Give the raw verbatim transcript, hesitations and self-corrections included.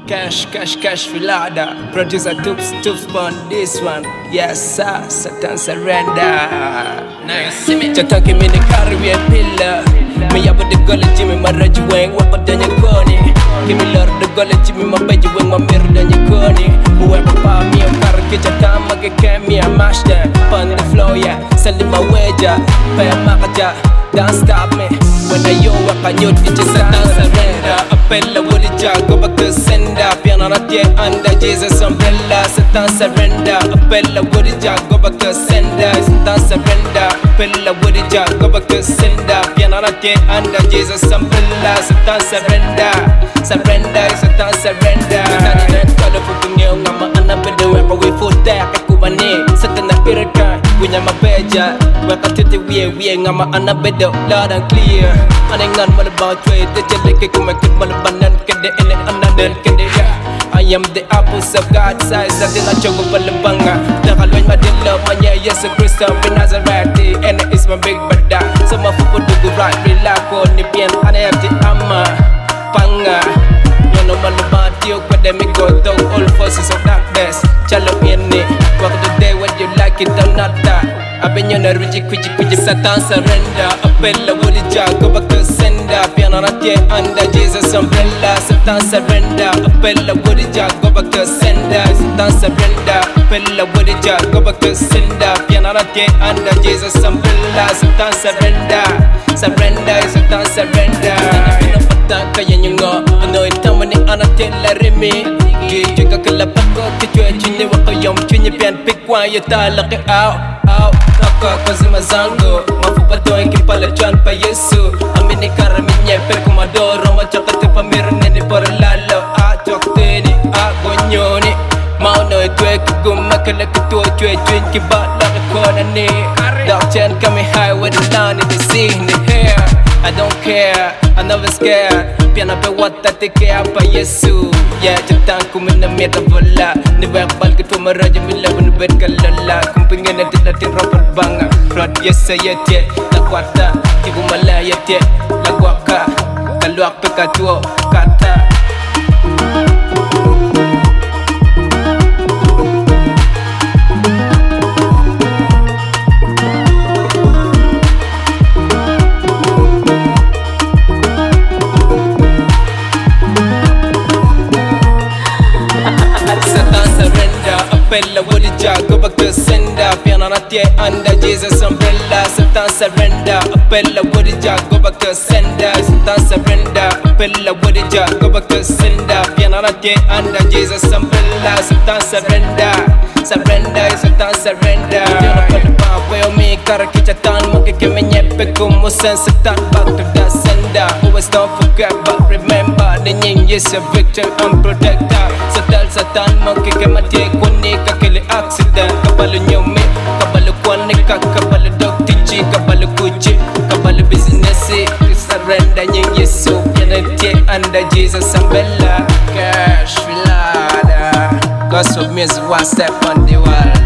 Cash, cash, cash, filada. Producer Toops, Toops on this one. Yes, sir, Satan surrender. Nice. Chata kimi ni carry a pillar. Me yabo the gully Jimmy, my raju wang, wapa danya koni. Kimi lord the gully Jimmy, my beji wang, my mirror danya koni. Whoever pa me a car, kitcha time, I get me a mash them. On the floor, yeah, selling my wager. Pay a makaja, don't stop me. When I yo, I can you teach us Satan surrender. Appella woody jack, go back to sender. Piano not yet under Jesus umbrella. Satan surrender. Appella woody jack, go back to sender. Satan surrender. Appella woody jack, go back to sender. Piano not yet under Jesus umbrella. Satan surrender. Surrender, Satan surrender. Satan didn't call up for you, I'm a anabeda. Wherever we foot there, I could money. Satan a pirate, we are my beja. Welcome to the way we are, I'm a anabeda. Loud and clear. And I'm not all about trade. The jelly cake, my kid, my banana, get the in it, and then get it. I am the apples of God's size. I did not choke up a banga. The Halloween, my dear love, my yes, a Christian, in Nazareth, and it's my big brother. So my football do go right, relax on the pian, and I have the amma, panga. You know, my about you, but then me go down all forces of darkness. Chalo in it, walk the day when you like it, I'm not that. I've been on a rigid, quidgy, quidgy, Satan surrender. Appella woody jack, go back to sender. Piano not yet under Jesus umbrella. Satan surrender. Appella woody jack, go back to sender. Satan surrender. Appella woody jack, go back to sender. Piano not yet under Jesus umbrella. Satan surrender. Surrender, Satan surrender. Kaya nyo nga, ano itama ni anatela remi. Gigi ka kalapat ko, kichwe chini wako yung chini pian pikwa yata laki out, out. Naka kazi mazango, mafupa to yung kipala chan pa Yesu. Amini karami nyepe kumadoro, machakati pa meron nini para lalo. Ah, choktini, ah, gonyoni. Mauno itwe kigumakala kutuwa chwe chwin kibala kikona ni. Dark chen kami high with the down in the scene, the hair. I don't care, I never scared. Piano pe wata teke apa Yesu. Yeah, jatang ku minamita bola. Ni verbal ke tu meraja bila menubet kalala. Kumpingan nanti nanti roper banga. Rod yesa yete, lakwata. Kibu mala yete, lakwaka. Kaluak pe katuo, kata. Appella woody jack, go back to sender. Piano not yet under Jesus umbrella. Satan surrender. Appella woody jack, go back to sender. Satan surrender. Appella woody jack, go back to sender. Piano not yet under Jesus umbrella. Satan surrender. Surrender, Satan surrender. Piano pala pa, well me karakichatan mo kikime nyepe kumusen. Satan back to the sender. Always don't forget but remember. The name is a victor and protector. So tell Satan mo kikime tie kuni kakili accident. Kabalo nyome, kabalo kwane kakabalo dog tichi, kabalo kuchi, kabalo business. Surrender nying Yesu, piano tie under Jesus umbrella. Cash filada, gospel music one step on the wall.